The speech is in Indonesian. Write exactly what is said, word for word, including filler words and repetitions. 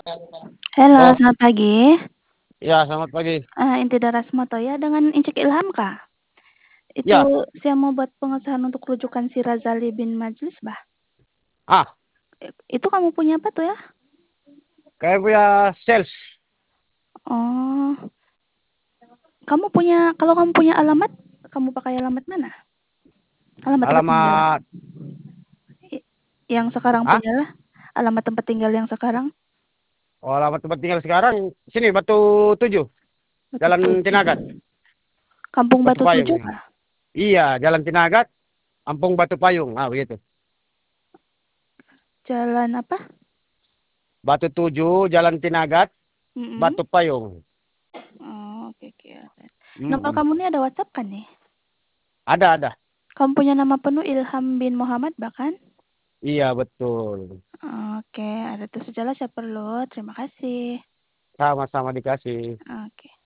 Halo, Oh, selamat pagi. iya selamat pagi. Eh, inti Darasmoto ya, dengan Incik Ilham kah? Itu Ya, saya mau buat pengesahan untuk rujukan si Razali bin Majlis, bah. ah, Itu kamu punya apa tuh ya? kayak punya sales. Oh, kamu punya, kalau kamu punya alamat, kamu pakai alamat mana? Alamat tempat tinggal. Alamat, I- Yang sekarang ah, punya lah, alamat tempat tinggal yang sekarang. oh, alamat tempat tinggal sekarang sini Batu Tujuh, Batu Jalan Tujuh. Tinagat, Kampung Batu Batu Payung. Tujuh Ya. kah? Iya, Jalan Tinagat, Kampung Batu Payung. Ah, begitu. Jalan apa? Batu Tujuh, Jalan Tinagat, Mm-mm. Batu Payung. Oh, oke, oke. Nomor Mm-mm. kamu ini ada WhatsApp kan nih? Ada, ada. Kamu punya nama penuh Ilham bin Muhammad bahkan? Iya, betul. Oke, ada tuh segala saya perlu. Terima kasih. Sama-sama dikasih. Oke.